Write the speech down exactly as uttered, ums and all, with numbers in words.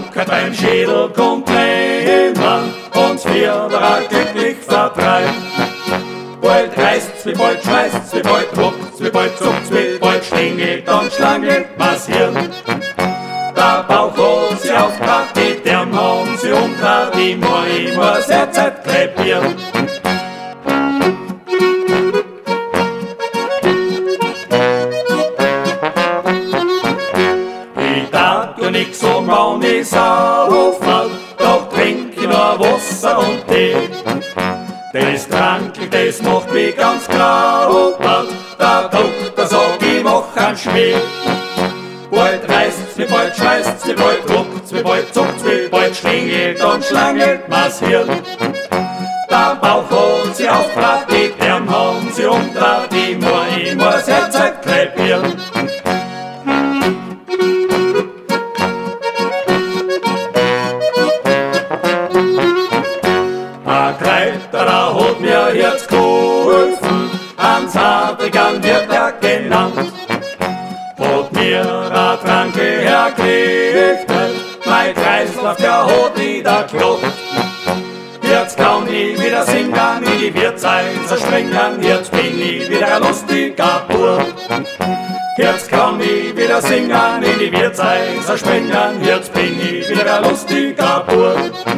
Krankheit beim Schädel kommt nehmen, uns wieder glücklich vertreiben. Bald reißt's, wie bald schmeißt's, wie bald ruckt's, wie bald zuckt's, wie bald schlingelt und schlangelt was Hirn. Der Bauch holt sie auf, grad die Därm haben sie unter die Moor, ich muss jetzt halt krepieren. Ich darf ja nix um, wenn ich Sau fall, doch trink ich nur Wasser und Tee. Das Trankl, das macht mich ganz grau, der Doktor sagt, ich mach einen Schmäh. Bald reißt's, wie bald schmeißt's, wie bald ruckt's, wie bald zuckt's, wie bald schlingelt und schlangelt man's Hirn. Der Bauch holt sie auf, grad die Därm haben sie unter die Moor, ich muss jetzt halt krepieren. Ein Kräuterer hat mir jetzt geholfen, ein Sadrigan wird er genannt. Hat mir ein Tranke hergelegt, mein Kreislauf, der hat wieder geklappt. Jetzt kann ich wieder singen, in die Wirtshäuser springen, jetzt bin ich wieder ein lustiger Bub. Jetzt kann ich wieder singen, in die Wirtshäuser springen, jetzt bin ich wieder ein lustiger Bub.